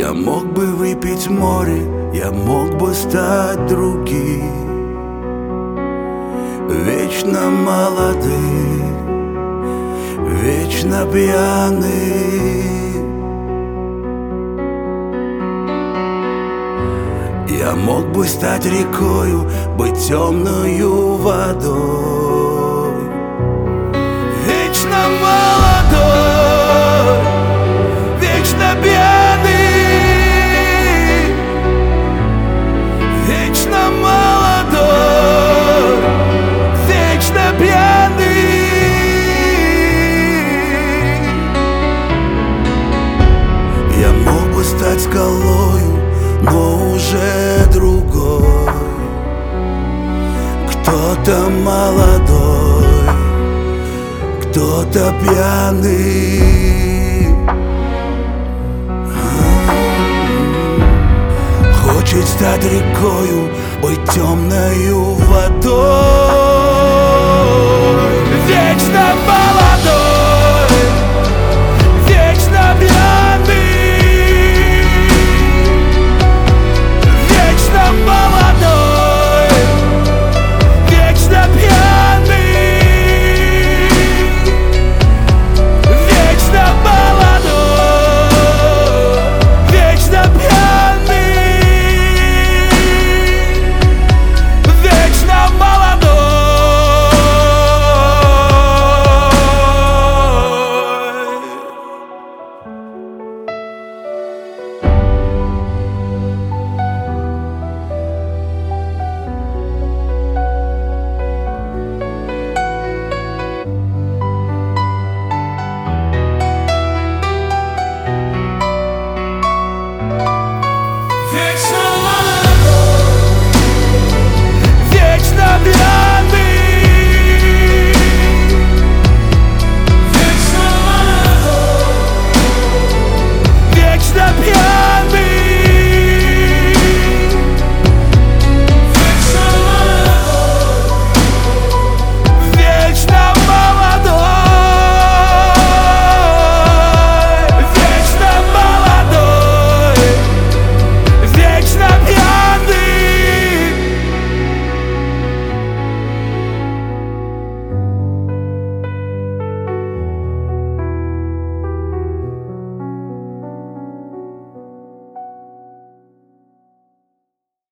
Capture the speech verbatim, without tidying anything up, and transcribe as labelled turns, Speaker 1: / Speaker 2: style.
Speaker 1: Я мог бы выпить море, я мог бы стать другим, вечно молодым, вечно пьяным. Я мог бы стать рекою, быть темною водой, вечно молодой, вечно пьяный, вечно молодой, вечно пьяный. Я мог бы стать скалою, но уже другой, кто-то молодой, кто-то пьяный. Хочет стать рекою, быть темною водой,